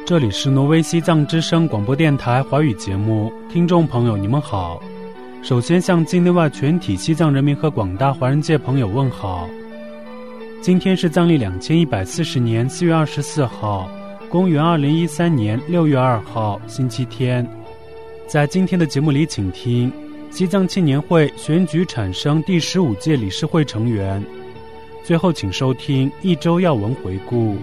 这里是挪威西藏之声广播电台华语节目，听众朋友你们好。首先向境内外全体西藏人民和广大华人界朋友问好。今天是藏历2140年4月24号，公元2013年6月2号，星期天。在今天的节目里，请听西藏青年会选举产生第15届理事会成员。最后请收听一周要闻回顾。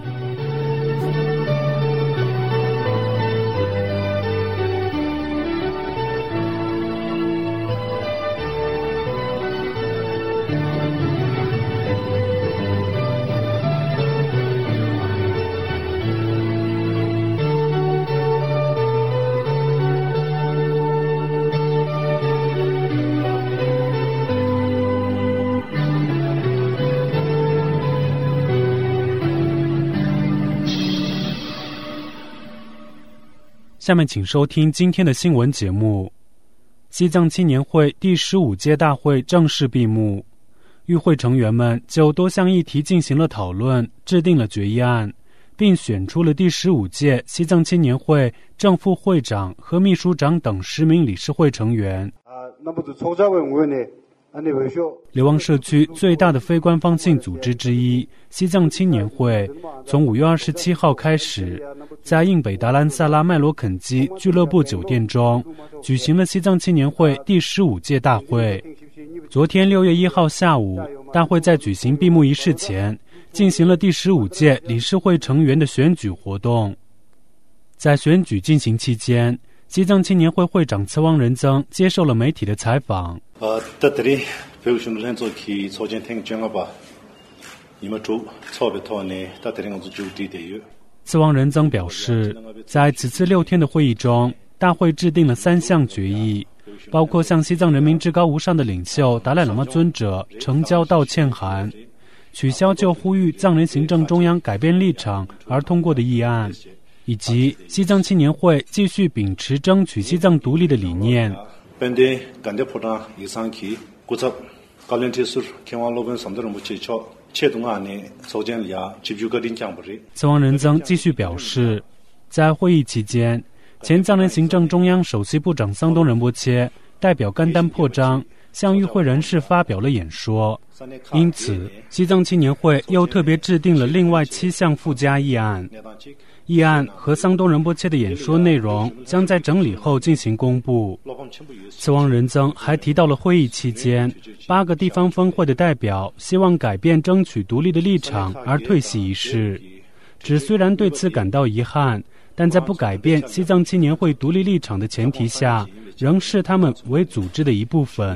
下面请收听今天的新闻节目。西藏青年会第15届大会正式闭幕，与会成员们就多项议题进行了讨论，制定了决议案，并选出了第15届西藏青年会正副会长和秘书长等10名理事会成员。流亡社区最大的非官方性组织之一西藏青年会从5月27号开始，在印北达兰萨拉麦罗肯基俱乐部酒店中举行了西藏青年会第15届大会。昨天6月1号下午，大会在举行闭幕仪式前进行了第15届理事会成员的选举活动。在选举进行期间，西藏青年会会长慈王仁增接受了媒体的采访。慈王仁增表示，在此次6天的会议中，大会制定了3项决议，包括向西藏人民至高无上的领袖达赖喇嘛尊者呈交道歉函，取消就呼吁藏人行政中央改变立场而通过的议案，以及西藏青年会继续秉持争取西藏独立的理念。慈王仁增继续表示，在会议期间，前藏人行政中央首席部长桑东仁波切代表甘丹破章向与会人士发表了演说，因此西藏青年会又特别制定了另外7项附加议案。议案和桑东仁波切的演说内容将在整理后进行公布。慈王仁增还提到了会议期间8个地方分会的代表希望改变争取独立的立场而退席一事，指虽然对此感到遗憾，但在不改变西藏青年会独立立场的前提下，仍视他们为组织的一部分。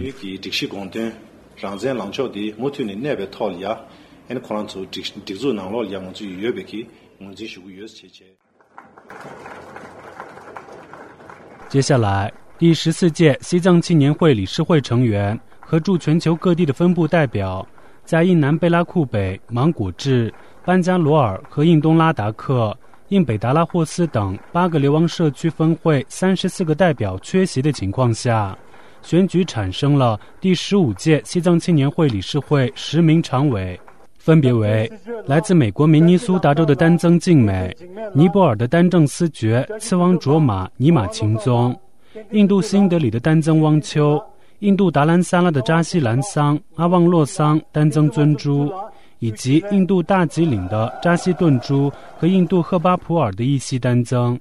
接下来，第14届西藏青年会理事会成员和驻全球各地的分部代表，在印南贝拉库北、芒果治、班加罗尔和印东拉达克、印北达拉霍斯等8个流亡社区分会34个代表缺席的情况下，选举产生了第15届西藏青年会理事会10名常委，分别为来自美国明尼苏达州的丹增敬美、尼泊尔的丹正思觉次旺卓玛尼玛钦宗、印度新德里的丹增汪秋、印度达兰萨拉的扎西兰桑阿旺洛桑丹增尊珠，以及印度大吉岭的扎西顿珠和印度赫巴普尔的伊西丹增。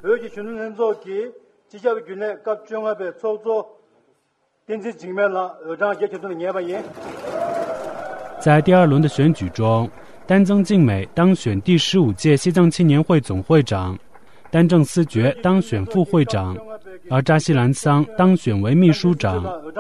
在第2轮的选举中，丹增敬美当选第15届西藏青年会总会长，丹正思觉当选副会长，而扎西兰桑当选为秘书长。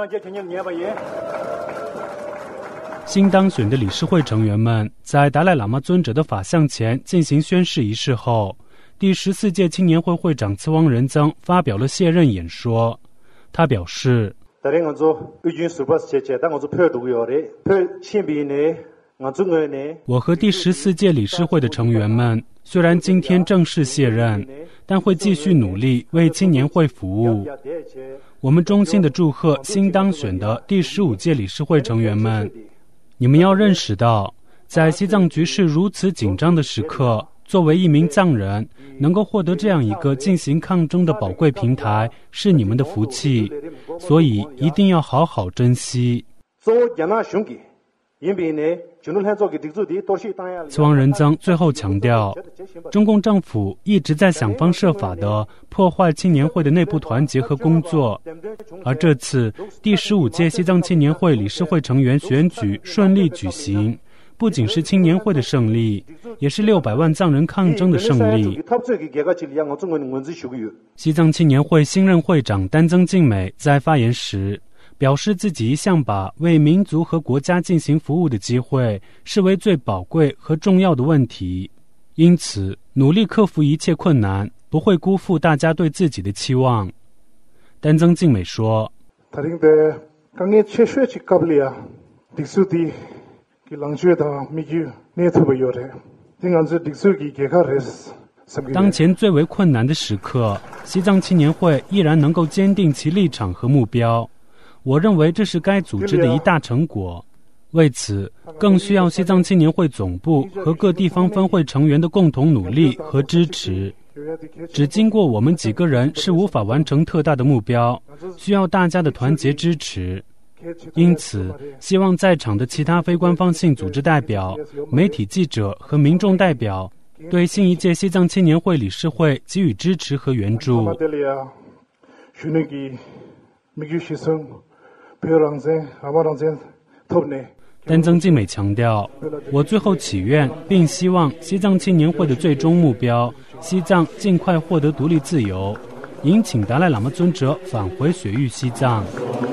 新当选的理事会成员们在达赖喇嘛尊者的法像前进行宣誓仪式后，第14届青年会会长慈王仁增发表了卸任演说。他表示，我和第14届理事会的成员们虽然今天正式卸任，但会继续努力为青年会服务。我们衷心地祝贺新当选的第15届理事会成员们。你们要认识到，在西藏局势如此紧张的时刻， 作为一名藏人，能够获得这样一个进行抗争的宝贵平台，是你们的福气，所以一定要好好珍惜。慈王仁增最后强调，中共政府一直在想方设法地破坏青年会的内部团结和工作，而这次第15届西藏青年会理事会成员选举顺利举行，不仅是青年会的胜利，也是600万藏人抗争的胜利。西藏青年会新任会长丹增敬美在发言时表示，自己一向把为民族和国家进行服务的机会视为最宝贵和重要的问题，因此努力克服一切困难，不会辜负大家对自己的期望。丹增敬美说，当前最为困难的时刻，西藏青年会依然能够坚定其立场和目标，我认为这是该组织的一大成果。为此，更需要西藏青年会总部和各地方分会成员的共同努力和支持。只经过我们几个人是无法完成特大的目标，需要大家的团结支持。因此，希望在场的其他非官方性组织代表、媒体记者和民众代表对新一届西藏青年会理事会给予支持和援助。丹增敬美强调，我最后祈愿并希望西藏青年会的最终目标，西藏尽快获得独立自由，迎请达赖喇嘛尊者返回雪域西藏。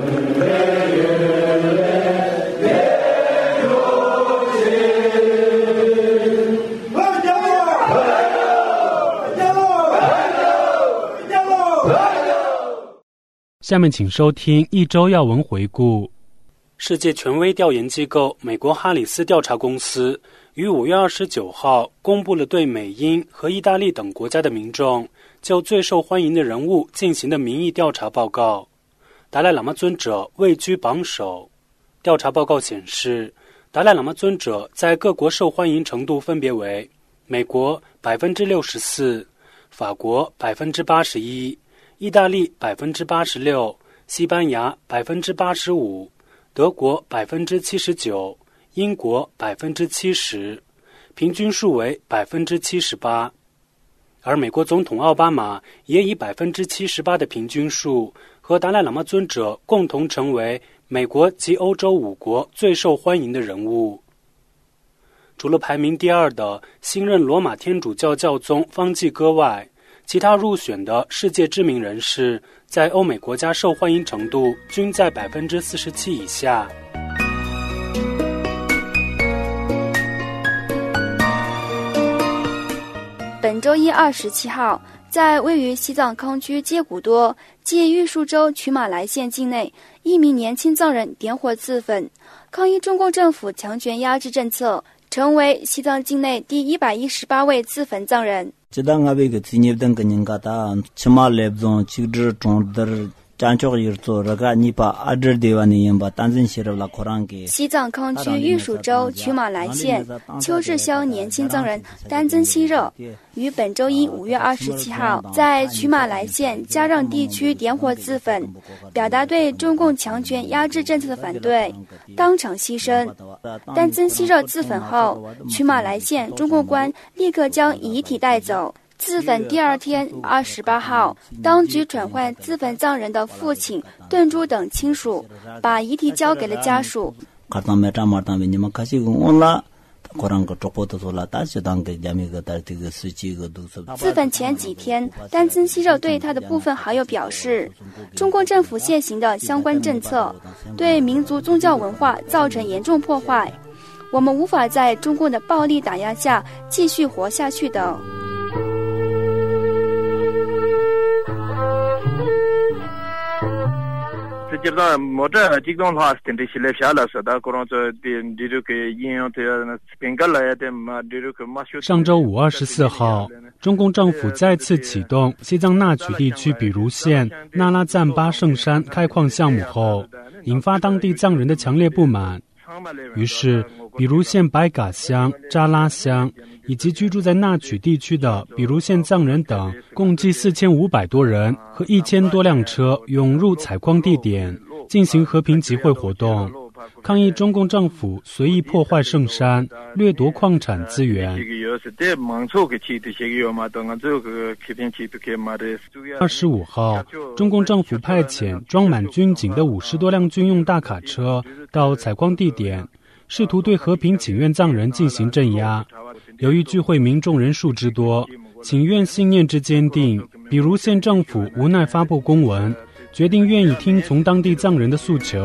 下面请收听一周要闻回顾。世界权威调研机构美国哈里斯调查公司于5月29号公布了对美英和意大利等国家的民众就最受欢迎的人物进行的民意调查报告。达赖喇嘛尊者位居榜首。调查报告显示，达赖喇嘛尊者在各国受欢迎程度分别为美国 64%、法国 81%、意大利 86%、西班牙 85%、德国 79%、英国 70%， 平均数为 78%。而美国总统奥巴马也以 78% 的平均数和达赖喇嘛尊者共同成为美国及欧洲5国最受欢迎的人物。除了排名第2的新任罗马天主教教宗方济各外，其他入选的世界知名人士在欧美国家受欢迎程度均在 47% 以下。 本周一27号，在位于西藏康区接骨多及玉树州曲马来县境内，一名年轻藏人点火自焚，抗议中共政府强权压制政策，成为西藏境内第118位自焚藏人。西藏康区玉树州曲马来县丘志乡年轻藏人丹增希热于本周一5月27号在曲马来县加让地区点火自焚，表达对中共强权压制政策的反对，当场牺牲。丹增希热自焚后，曲马来县中共官立刻将遗体带走。自焚第2天28号，当局传唤自焚藏人的父亲、顿珠等亲属，把遗体交给了家属。自焚前几天，丹增希热对他的部分好友表示，中共政府现行的相关政策对民族宗教文化造成严重破坏，我们无法在中共的暴力打压下继续活下去的。 上周5、24号，中共政府再次启动西藏纳曲地区比如县那拉赞巴圣山开矿项目后，引发当地藏人的强烈不满。于是， 比如县白嘎乡、扎拉乡，以及居住在纳曲地区的比如县藏人等，共计4500多人和1000多辆车涌入采矿地点，进行和平集会活动，抗议中共政府随意破坏圣山，掠夺矿产资源。25号，中共政府派遣装满军警的50多辆军用大卡车到采矿地点，试图对和平请愿藏人进行镇压。由于聚会民众人数之多，请愿信念之坚定，比如县政府无奈发布公文，决定愿意听从当地藏人的诉求。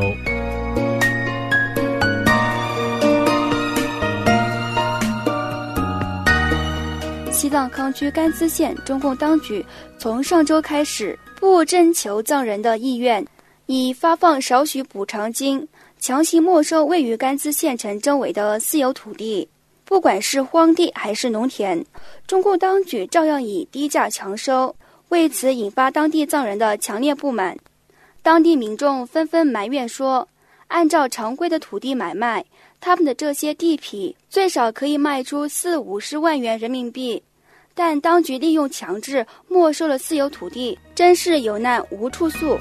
西藏康区甘孜县中共当局从上周开始不征求藏人的意愿，以发放少许补偿金，强行没收位于甘孜县城周围的私有土地。不管是荒地还是农田，中共当局照样以低价强收，为此引发当地藏人的强烈不满。当地民众纷纷埋怨说，按照常规的土地买卖，他们的这些地皮最少可以卖出40-50万元人民币，但当局利用强制没收了私有土地，真是有难无处诉。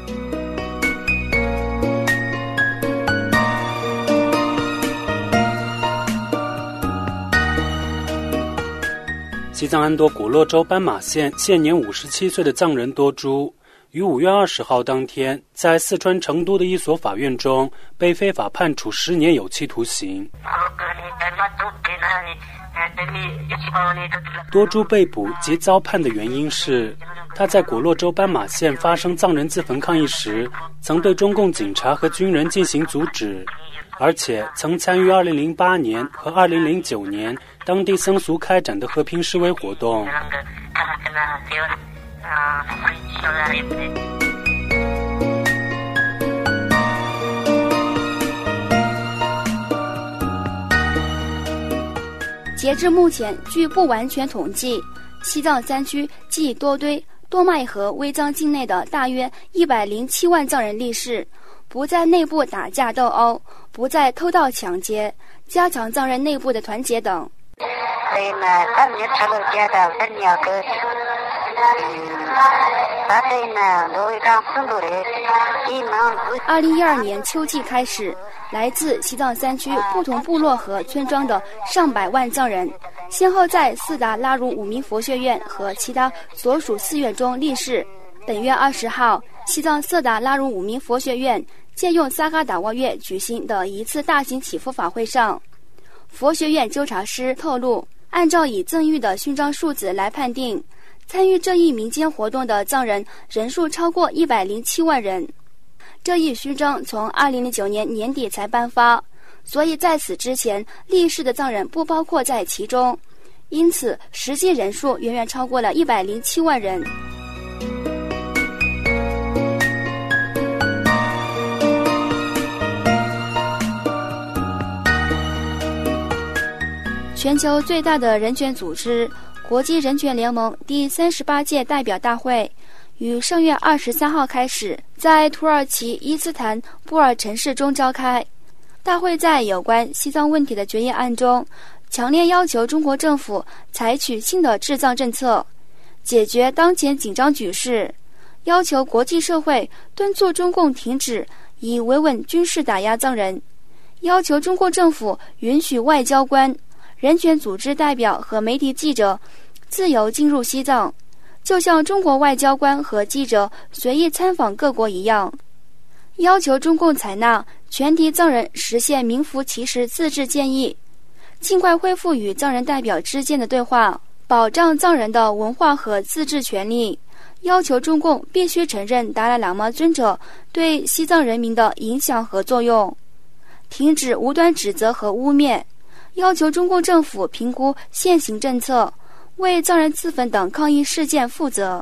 西藏安多古洛州斑马县现年57岁的藏人多珠，于5月20号当天，在四川成都的一所法院中被非法判处10年有期徒刑。多珠被捕及遭判的原因是，他在古洛州斑马县发生藏人自焚抗议时，曾对中共警察和军人进行阻止，而且曾参与2008年和2009年当地僧俗开展的和平示威活动。 截至目前，据不完全统计，西藏3区即多堆、多麦和微藏境内的大约107万藏人立誓，不在内部打架斗殴，不再偷盗抢劫，加强藏人内部的团结等。2012年秋季开始，来自西藏3区不同部落和村庄的上百万藏人，先后在四达拉如五明佛学院和其他所属寺院中立誓。本月20号，西藏色达拉如五明佛学院借用萨嘎达沃月举行的一次大型祈福法会上，佛学院纠察师透露，按照以赠予的勋章数字来判定，参与这一民间活动的藏人人数超过107万人。这一勋章从2009年年底才颁发，所以在此之前立誓的藏人不包括在其中，因此实际人数远远超过了107万人。全球最大的人权组织国际人权联盟第38届代表大会于上月23号开始在土耳其伊斯坦布尔城市中召开。大会在有关西藏问题的决议案中，强烈要求中国政府采取新的治藏政策，解决当前紧张局势，要求国际社会敦促中共停止以维稳军事打压藏人，要求中国政府允许外交官、人权组织代表和媒体记者自由进入西藏，就像中国外交官和记者随意参访各国一样，要求中共采纳全体藏人实现名副其实自治建议，尽快恢复与藏人代表之间的对话，保障藏人的文化和自治权利，要求中共必须承认达赖喇嘛尊者对西藏人民的影响和作用，停止无端指责和污蔑，要求中共政府评估现行政策，为藏人自焚等抗议事件负责。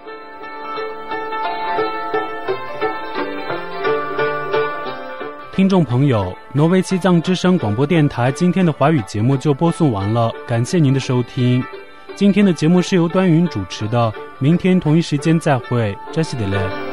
听众朋友，挪威西藏之声广播电台今天的华语节目就播送完了，感谢您的收听。今天的节目是由端云主持的，明天同一时间再会，扎西德勒。